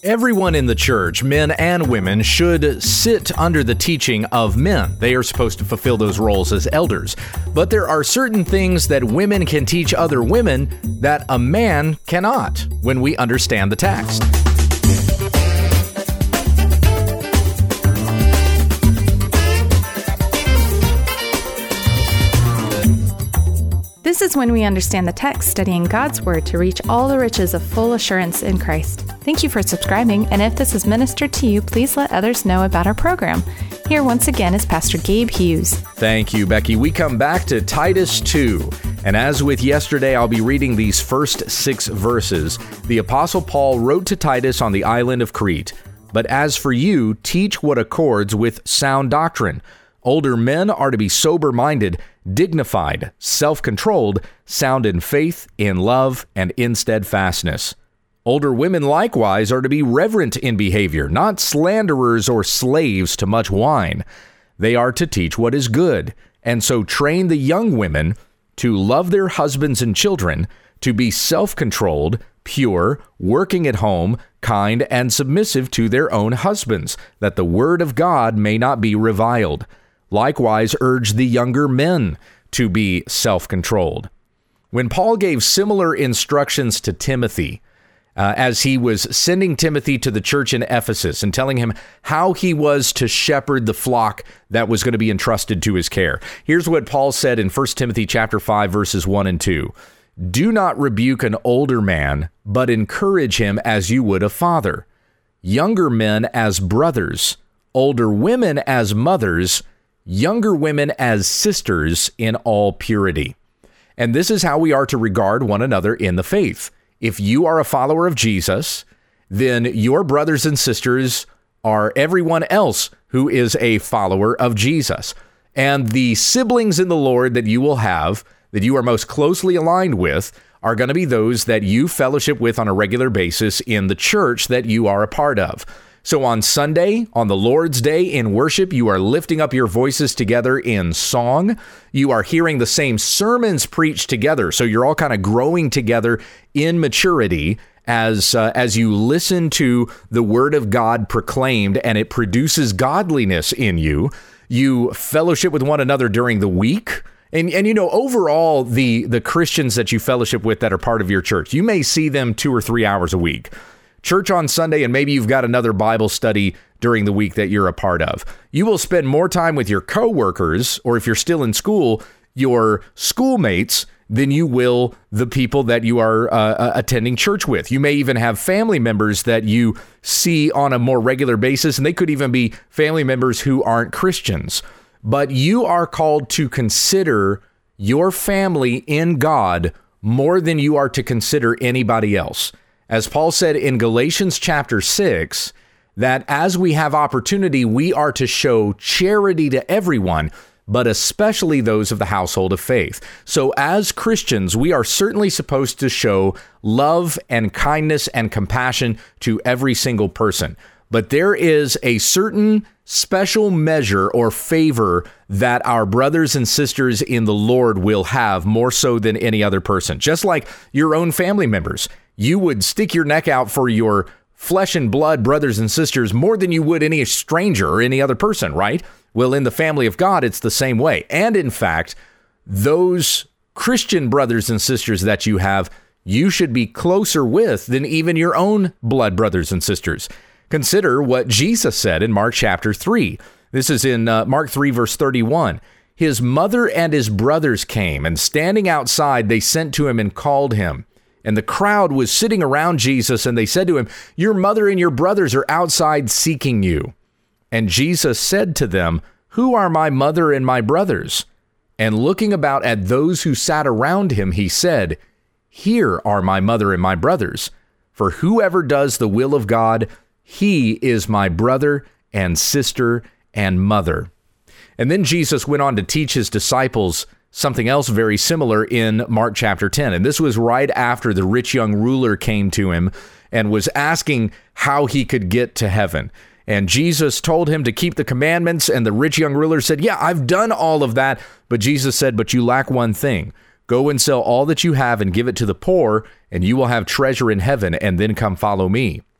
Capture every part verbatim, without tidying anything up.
Everyone in the church, men and women, should sit under the teaching of men. They are supposed to fulfill those roles as elders. But there are certain things that women can teach other women that a man cannot when we understand the text. This is When We Understand the Text, studying God's Word to reach all the riches of full assurance in Christ. Thank you for subscribing, and if this has ministered to you, please let others know about our program. Here once again is Pastor Gabe Hughes. Thank you, Becky. We come back to Titus two, and as with yesterday, I'll be reading these first six verses. The Apostle Paul wrote to Titus on the island of Crete, "But as for you, teach what accords with sound doctrine. Older men are to be sober-minded, dignified, self-controlled, sound in faith, in love, and in steadfastness. Older women likewise are to be reverent in behavior, not slanderers or slaves to much wine. They are to teach what is good, and so train the young women to love their husbands and children, to be self-controlled, pure, working at home, kind, and submissive to their own husbands, that the word of God may not be reviled. Likewise, urge the younger men to be self-controlled." When Paul gave similar instructions to Timothy, uh, as he was sending Timothy to the church in Ephesus and telling him how he was to shepherd the flock that was going to be entrusted to his care, here's what Paul said in First Timothy chapter five, verses one and two. "Do not rebuke an older man, but encourage him as you would a father. Younger men as brothers, older women as mothers, younger women as sisters in all purity." And this is how we are to regard one another in the faith. If you are a follower of Jesus, then your brothers and sisters are everyone else who is a follower of Jesus. And the siblings in the Lord that you will have, that you are most closely aligned with, are going to be those that you fellowship with on a regular basis in the church that you are a part of. So on Sunday, on the Lord's Day in worship, you are lifting up your voices together in song. You are hearing the same sermons preached together. So you're all kind of growing together in maturity as uh, as you listen to the word of God proclaimed, and it produces godliness in you. You fellowship with one another during the week. And, and you know, overall, the, the Christians that you fellowship with that are part of your church, you may see them two or three hours a week. Church on Sunday, and maybe you've got another Bible study during the week that you're a part of. You will spend more time with your coworkers, or if you're still in school, your schoolmates, than you will the people that you are uh, attending church with. You may even have family members that you see on a more regular basis, and they could even be family members who aren't Christians. But you are called to consider your family in God more than you are to consider anybody else. As Paul said in Galatians chapter six, that as we have opportunity, we are to show charity to everyone, but especially those of the household of faith. So as Christians, we are certainly supposed to show love and kindness and compassion to every single person. But there is a certain special measure or favor that our brothers and sisters in the Lord will have more so than any other person. Just like your own family members, you would stick your neck out for your flesh and blood brothers and sisters more than you would any stranger or any other person, right? Well, in the family of God, it's the same way. And in fact, those Christian brothers and sisters that you have, you should be closer with than even your own blood brothers and sisters. Consider what Jesus said in Mark chapter three. This is in uh, Mark three, verse thirty-one. "His mother and his brothers came, and standing outside, they sent to him and called him. And the crowd was sitting around Jesus, and they said to him, 'Your mother and your brothers are outside seeking you.' And Jesus said to them, 'Who are my mother and my brothers?' And looking about at those who sat around him, he said, 'Here are my mother and my brothers. For whoever does the will of God, he is my brother and sister and mother.'" And then Jesus went on to teach his disciples something else very similar in Mark chapter ten. And this was right after the rich young ruler came to him and was asking how he could get to heaven. And Jesus told him to keep the commandments. And the rich young ruler said, "Yeah, I've done all of that." But Jesus said, "But you lack one thing. Go and sell all that you have and give it to the poor, and you will have treasure in heaven, and then come follow me."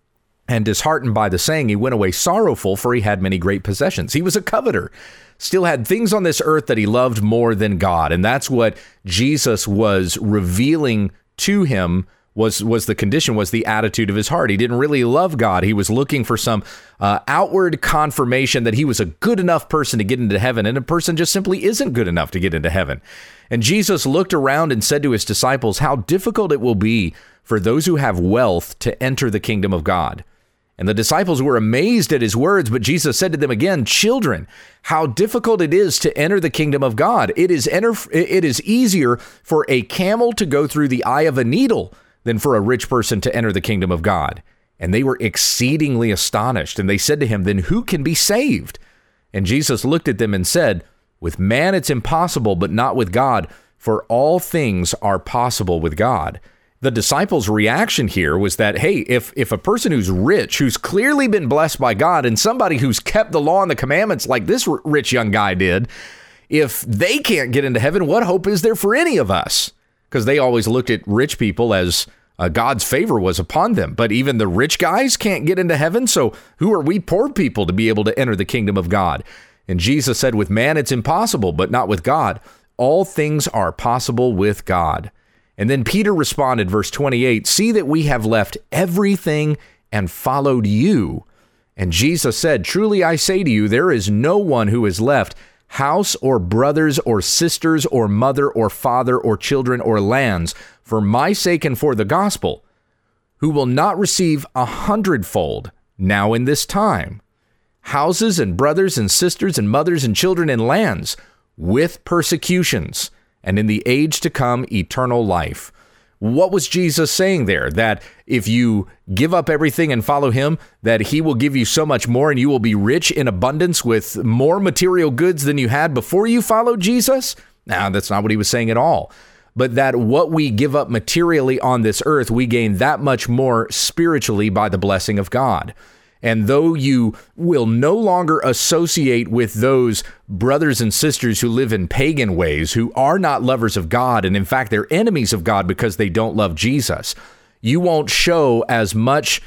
And disheartened by the saying, he went away sorrowful, for he had many great possessions. He was a coveter, still had things on this earth that he loved more than God. And that's what Jesus was revealing to him was was the condition, was the attitude of his heart. He didn't really love God. He was looking for some uh, outward confirmation that he was a good enough person to get into heaven, and a person just simply isn't good enough to get into heaven. And Jesus looked around and said to his disciples, how difficult it will be for those who have wealth to enter the kingdom of God. And the disciples were amazed at his words, but Jesus said to them again, children, how difficult it is to enter the kingdom of God. It is enter, it is easier for a camel to go through the eye of a needle than for a rich person to enter the kingdom of God. And they were exceedingly astonished. And they said to him, then who can be saved? And Jesus looked at them and said, with man it's impossible, but not with God, for all things are possible with God. The disciples' reaction here was that, hey, if if a person who's rich, who's clearly been blessed by God, and somebody who's kept the law and the commandments like this r- rich young guy did, if they can't get into heaven, what hope is there for any of us? Because they always looked at rich people as uh, God's favor was upon them. But even the rich guys can't get into heaven, so who are we poor people to be able to enter the kingdom of God? And Jesus said, with man it's impossible, but not with God. All things are possible with God. And then Peter responded, verse twenty-eight, see that we have left everything and followed you. And Jesus said, truly I say to you, there is no one who has left house or brothers or sisters or mother or father or children or lands for my sake and for the gospel, who will not receive a hundredfold now in this time, houses and brothers and sisters and mothers and children and lands with persecutions, and in the age to come, eternal life. What was Jesus saying there? That if you give up everything and follow him, that he will give you so much more and you will be rich in abundance with more material goods than you had before you followed Jesus? No, that's not what he was saying at all. But that what we give up materially on this earth, we gain that much more spiritually by the blessing of God. And though you will no longer associate with those brothers and sisters who live in pagan ways, who are not lovers of God, and in fact, they're enemies of God because they don't love Jesus, you won't show as much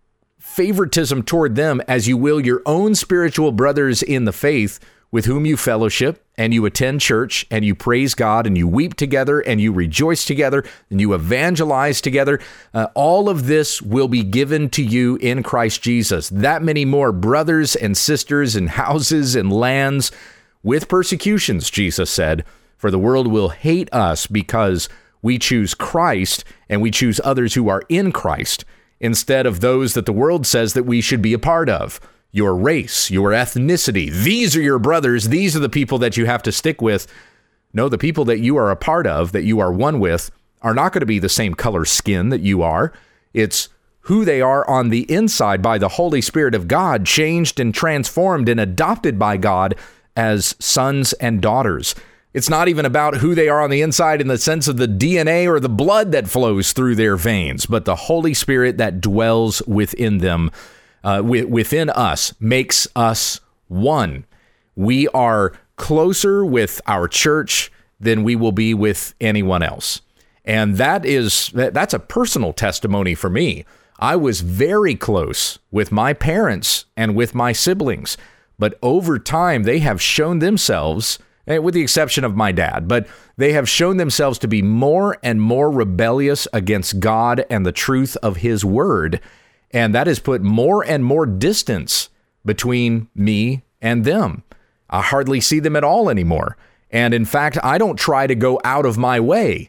favoritism toward them as you will your own spiritual brothers in the faith with whom you fellowship and you attend church and you praise God and you weep together and you rejoice together and you evangelize together. Uh, all of this will be given to you in Christ Jesus. That many more brothers and sisters and houses and lands with persecutions, Jesus said, for the world will hate us because we choose Christ and we choose others who are in Christ instead of those that the world says that we should be a part of. Your race, your ethnicity, these are your brothers, these are the people that you have to stick with. No, the people that you are a part of, that you are one with, are not going to be the same color skin that you are. It's who they are on the inside by the Holy Spirit of God, changed and transformed and adopted by God as sons and daughters. It's not even about who they are on the inside in the sense of the D N A or the blood that flows through their veins, but the Holy Spirit that dwells within them. Uh, within us makes us one. We are closer with our church than we will be with anyone else. And that is, that's a personal testimony for me. I was very close with my parents and with my siblings, but over time they have shown themselves, with the exception of my dad, but they have shown themselves to be more and more rebellious against God and the truth of his word. And that has put more and more distance between me and them. I hardly see them at all anymore. And in fact, I don't try to go out of my way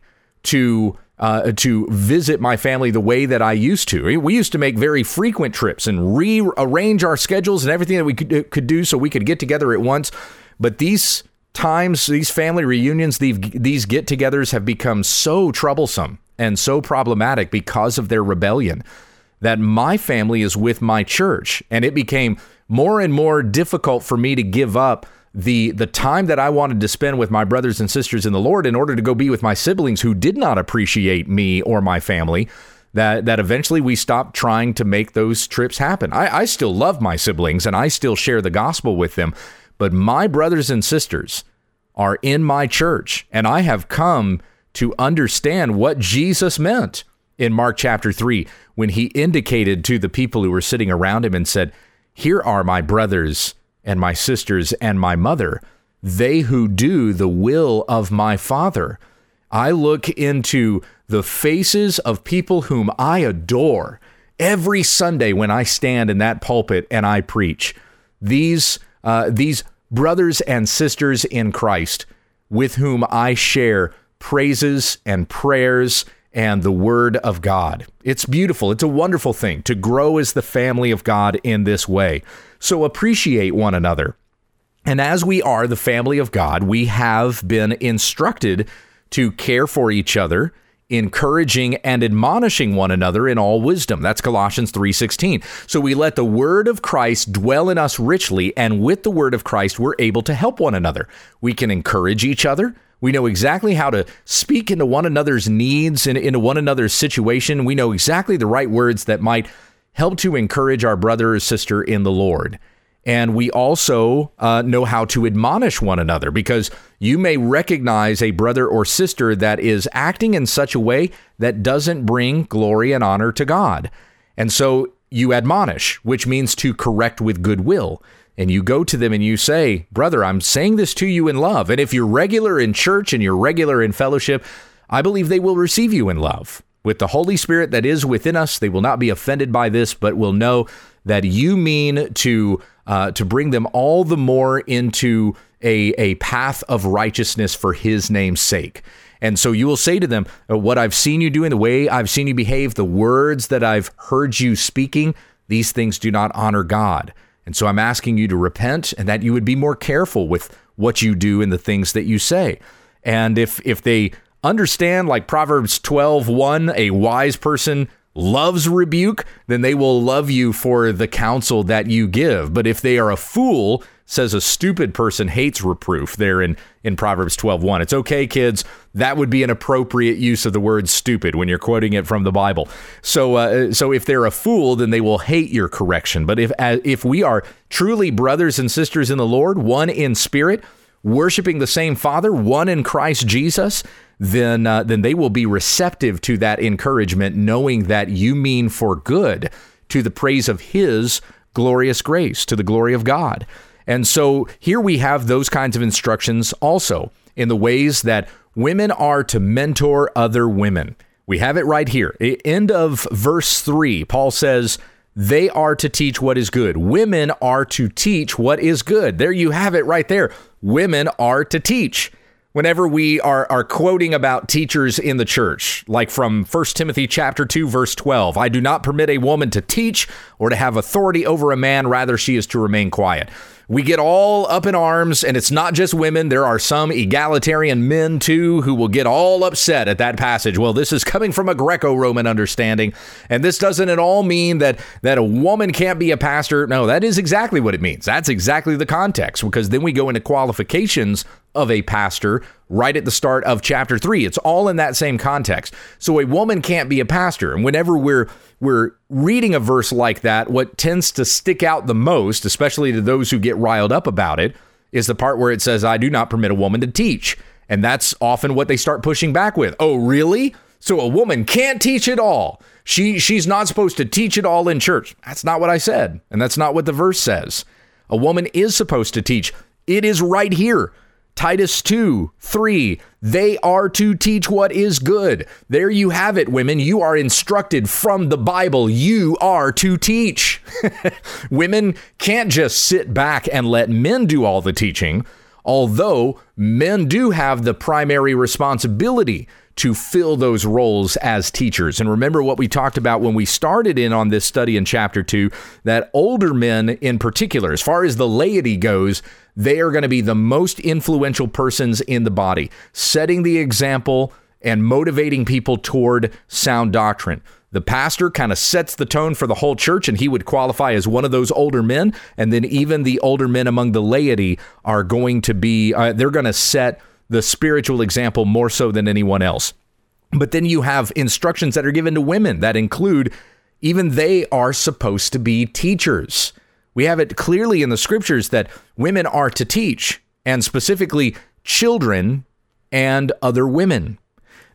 to uh, to visit my family the way that I used to. We used to make very frequent trips and rearrange our schedules and everything that we could, could do so we could get together at once. But these times, these family reunions, these, these get-togethers have become so troublesome and so problematic because of their rebellion that my family is with my church, and it became more and more difficult for me to give up the the time that I wanted to spend with my brothers and sisters in the Lord in order to go be with my siblings who did not appreciate me or my family, that that eventually we stopped trying to make those trips happen. I, I still love my siblings, and I still share the gospel with them, but my brothers and sisters are in my church, and I have come to understand what Jesus meant in Mark chapter three, when he indicated to the people who were sitting around him and said, "Here are my brothers and my sisters and my mother, they who do the will of my Father." I look into the faces of people whom I adore every Sunday when I stand in that pulpit and I preach. These, uh, these brothers and sisters in Christ with whom I share praises and prayers and the word of God. It's beautiful. It's a wonderful thing to grow as the family of God in this way. So appreciate one another. And as we are the family of God, we have been instructed to care for each other, encouraging and admonishing one another in all wisdom. That's Colossians three sixteen. So we let the word of Christ dwell in us richly, and with the word of Christ, we're able to help one another. We can encourage each other. We know exactly how to speak into one another's needs and into one another's situation. We know exactly the right words that might help to encourage our brother or sister in the Lord. And we also uh, know how to admonish one another, because you may recognize a brother or sister that is acting in such a way that doesn't bring glory and honor to God. And so you admonish, which means to correct with goodwill. And you go to them and you say, "Brother, I'm saying this to you in love." And if you're regular in church and you're regular in fellowship, I believe they will receive you in love. With the Holy Spirit that is within us, they will not be offended by this, but will know that you mean to uh, to bring them all the more into a, a path of righteousness for his name's sake. And so you will say to them, "What I've seen you doing, the way I've seen you behave, the words that I've heard you speaking, these things do not honor God. And so I'm asking you to repent, and that you would be more careful with what you do and the things that you say." And if if they understand, like Proverbs twelve one, a wise person loves rebuke, then they will love you for the counsel that you give. But if they are a fool, says a stupid person hates reproof there in, in Proverbs twelve one. It's okay, kids. That would be an appropriate use of the word stupid when you're quoting it from the Bible. So uh, so if they're a fool, then they will hate your correction. But if uh, if we are truly brothers and sisters in the Lord, one in spirit, worshiping the same Father, one in Christ Jesus, then uh, then they will be receptive to that encouragement, knowing that you mean for good, to the praise of his glorious grace, to the glory of God. And so here we have those kinds of instructions also in the ways that women are to mentor other women. We have it right here. End of verse three, Paul says, they are to teach what is good. Women are to teach what is good. There you have it right there. Women are to teach. Whenever we are, are quoting about teachers in the church, like from First Timothy chapter two, verse twelve, "I do not permit a woman to teach or to have authority over a man, rather she is to remain quiet." We get all up in arms, and it's not just women. There are some egalitarian men, too, who will get all upset at that passage. Well, this is coming from a Greco-Roman understanding, and this doesn't at all mean that, that a woman can't be a pastor. No, that is exactly what it means. That's exactly the context, because then we go into qualifications of a pastor right at the start of chapter three. It's all in that same context. So a woman can't be a pastor. And whenever we're we're reading a verse like that, what tends to stick out the most, especially to those who get riled up about it, is the part where it says, "I do not permit a woman to teach." And that's often what they start pushing back with. Oh, really? So a woman can't teach at all. She she's not supposed to teach at all in church. That's not what I said. And that's not what the verse says. A woman is supposed to teach. It is right here. Titus two, three, they are to teach what is good. There you have it, women. You are instructed from the Bible. You are to teach. Women can't just sit back and let men do all the teaching, although men do have the primary responsibility to fill those roles as teachers. And remember what we talked about when we started in on this study in chapter two, that older men in particular, as far as the laity goes, they are going to be the most influential persons in the body, setting the example and motivating people toward sound doctrine. The pastor kind of sets the tone for the whole church, and he would qualify as one of those older men. And then even the older men among the laity are going to be, uh, they're going to set the spiritual example more so than anyone else. But then you have instructions that are given to women that include, even they are supposed to be teachers. We have it clearly in the scriptures that women are to teach, and specifically children and other women.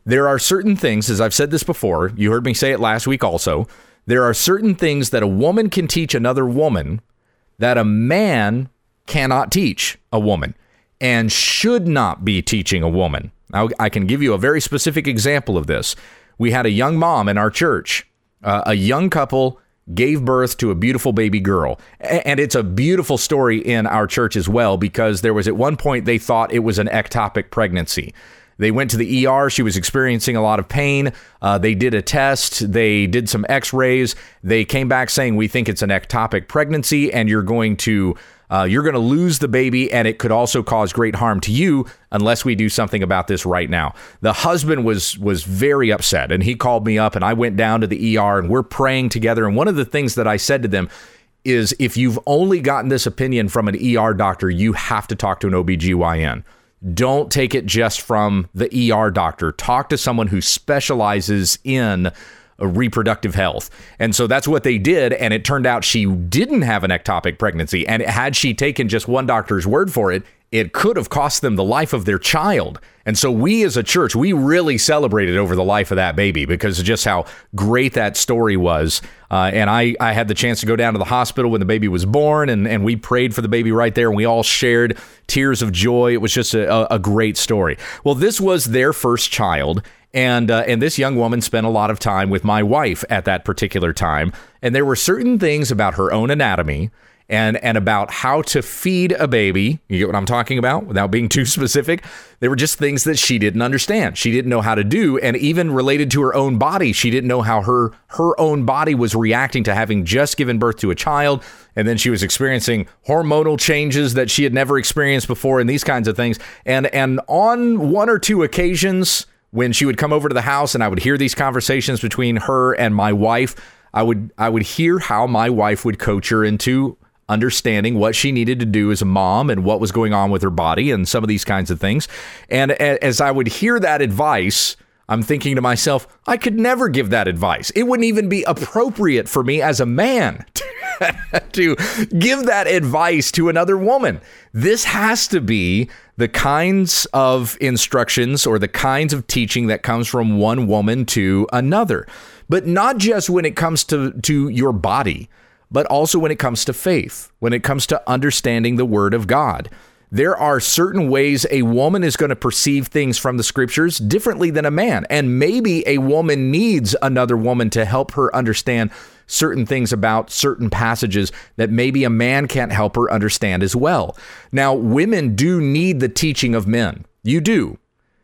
There are certain things, as I've said this before, you heard me say it last week also, there are certain things that a woman can teach another woman that a man cannot teach a woman and should not be teaching a woman. Now, I can give you a very specific example of this. We had a young mom in our church, uh, a young couple gave birth to a beautiful baby girl. And it's a beautiful story in our church as well, because there was at one point they thought it was an ectopic pregnancy. They went to the E R. She was experiencing a lot of pain. Uh, they did a test. They did some x-rays. They came back saying, we think it's an ectopic pregnancy and you're going to uh, you're going to lose the baby, and it could also cause great harm to you unless we do something about this right now. The husband was was very upset, and he called me up, and I went down to the E R, and we're praying together. And one of the things that I said to them is, if you've only gotten this opinion from an E R doctor, you have to talk to an O B G Y N. Don't take it just from the E R doctor. Talk to someone who specializes in reproductive health. And so that's what they did. And it turned out she didn't have an ectopic pregnancy. And had she taken just one doctor's word for it, it could have cost them the life of their child. And so we as a church, we really celebrated over the life of that baby because of just how great that story was. Uh, and I, I had the chance to go down to the hospital when the baby was born, and, and we prayed for the baby right there, and we all shared tears of joy. It was just a, a great story. Well, this was their first child. And uh, and this young woman spent a lot of time with my wife at that particular time. And there were certain things about her own anatomy and and about how to feed a baby. You get what I'm talking about without being too specific. They were just things that she didn't understand. She didn't know how to do. And even related to her own body, she didn't know how her her own body was reacting to having just given birth to a child. And then she was experiencing hormonal changes that she had never experienced before and these kinds of things. And and on one or two occasions, when she would come over to the house and I would hear these conversations between her and my wife, I would I would hear how my wife would coach her into understanding what she needed to do as a mom and what was going on with her body and some of these kinds of things. And as I would hear that advice, I'm thinking to myself, I could never give that advice. It wouldn't even be appropriate for me as a man to give that advice to another woman. This has to be the kinds of instructions or the kinds of teaching that comes from one woman to another, but not just when it comes to, to your body, but also when it comes to faith, when it comes to understanding the word of God. There are certain ways a woman is going to perceive things from the scriptures differently than a man. And maybe a woman needs another woman to help her understand certain things about certain passages that maybe a man can't help her understand as well. Now, women do need the teaching of men. You do,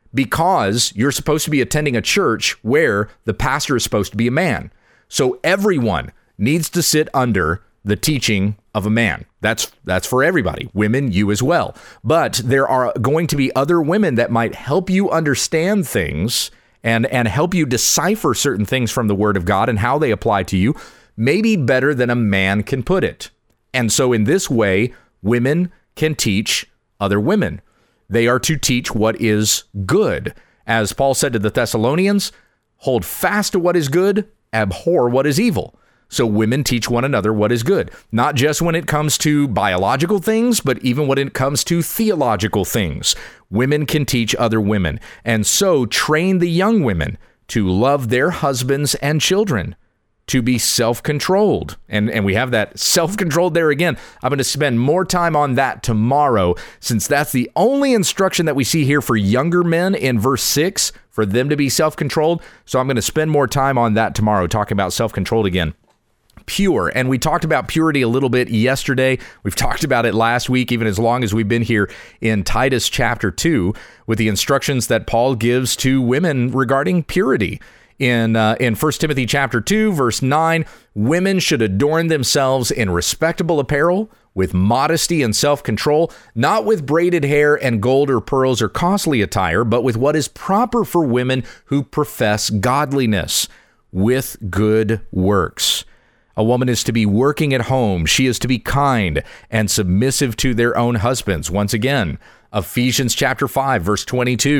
because you're supposed to be attending a church where the pastor is supposed to be a man. So everyone needs to sit under the teaching of a man. That's that's for everybody. Women, you as well. But there are going to be other women that might help you understand things and, and help you decipher certain things from the Word of God and how they apply to you, maybe better than a man can put it. And so in this way, women can teach other women. They are to teach what is good. As Paul said to the Thessalonians, hold fast to what is good, abhor what is evil. So women teach one another what is good, not just when it comes to biological things, but even when it comes to theological things. Women can teach other women, and so train the young women to love their husbands and children, to be self-controlled. And, and we have that self-controlled there again. I'm going to spend more time on that tomorrow, since that's the only instruction that we see here for younger men in verse six, for them to be self-controlled. So I'm going to spend more time on that tomorrow, talking about self-controlled again. Pure. And we talked about purity a little bit yesterday. We've talked about it last week, even as long as we've been here in Titus chapter two, with the instructions that Paul gives to women regarding purity. In uh, in First Timothy chapter two, verse nine, women should adorn themselves in respectable apparel, with modesty and self-control, not with braided hair and gold or pearls or costly attire, but with what is proper for women who profess godliness, with good works. A woman is to be working at home. She is to be kind and submissive to their own husbands. Once again, Ephesians chapter five, verse twenty-two.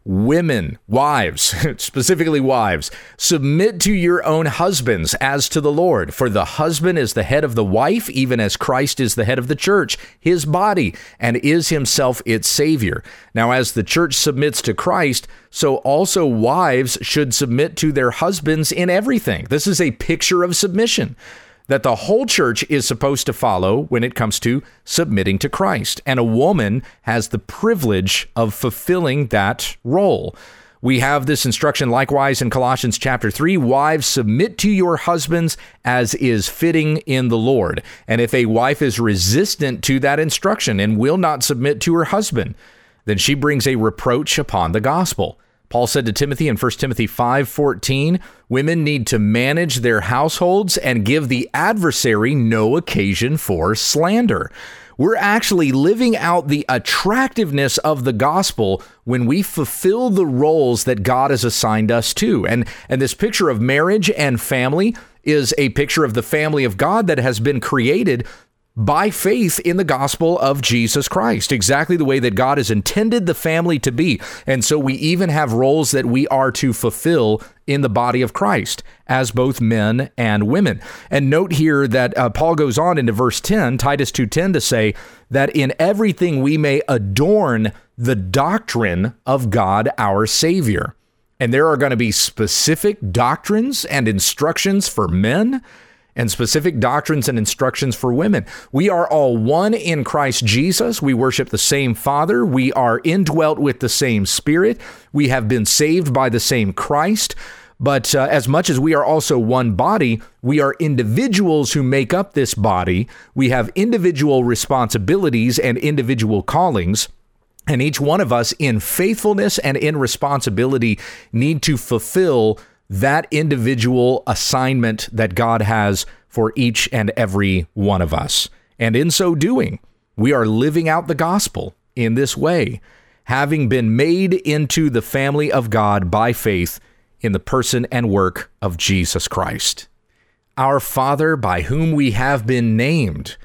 Women, wives, specifically wives, submit to your own husbands as to the Lord. For the husband is the head of the wife, even as Christ is the head of the church, his body, and is himself its Savior. Now, as the church submits to Christ, so also wives should submit to their husbands in everything. This is a picture of submission that the whole church is supposed to follow when it comes to submitting to Christ. And a woman has the privilege of fulfilling that role. We have this instruction likewise in Colossians chapter three, wives, submit to your husbands as is fitting in the Lord. And if a wife is resistant to that instruction and will not submit to her husband, then she brings a reproach upon the gospel. Paul said to Timothy in First Timothy five fourteen, women need to manage their households and give the adversary no occasion for slander. We're actually living out the attractiveness of the gospel when we fulfill the roles that God has assigned us to. And, and this picture of marriage and family is a picture of the family of God that has been created by faith in the gospel of Jesus Christ, exactly the way that God has intended the family to be. And so we even have roles that we are to fulfill in the body of Christ as both men and women. And note here that uh, Paul goes on into verse ten, Titus two ten, to say that in everything we may adorn the doctrine of God our Savior. And there are going to be specific doctrines and instructions for men and specific doctrines and instructions for women. We are all one in Christ Jesus. We worship the same Father. We are indwelt with the same Spirit. We have been saved by the same Christ. But uh, as much as we are also one body, we are individuals who make up this body. We have individual responsibilities and individual callings. And each one of us in faithfulness and in responsibility need to fulfill that individual assignment that God has for each and every one of us. And in so doing, we are living out the gospel in this way, having been made into the family of God by faith in the person and work of Jesus Christ. Our Father, by whom we have been named,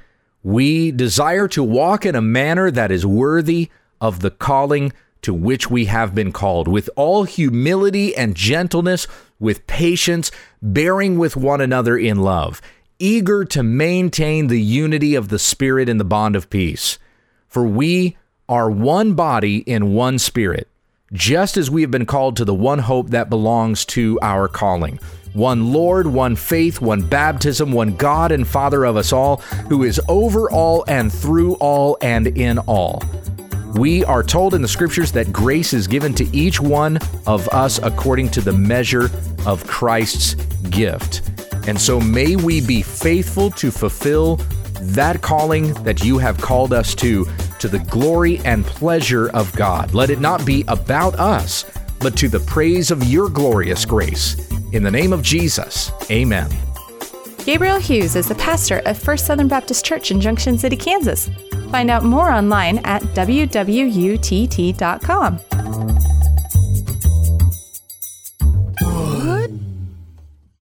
we desire to walk in a manner that is worthy of the calling to which we have been called, with all humility and gentleness, with patience, bearing with one another in love, eager to maintain the unity of the Spirit in the bond of peace. For we are one body in one Spirit, just as we have been called to the one hope that belongs to our calling. One Lord, one faith, one baptism, one God and Father of us all, who is over all and through all and in all. We are told in the scriptures that grace is given to each one of us according to the measure of Christ's gift. And so may we be faithful to fulfill that calling that you have called us to, to the glory and pleasure of God. Let it not be about us, but to the praise of your glorious grace. In the name of Jesus, amen. Gabriel Hughes is the pastor of First Southern Baptist Church in Junction City, Kansas. Find out more online at w w u t t dot com.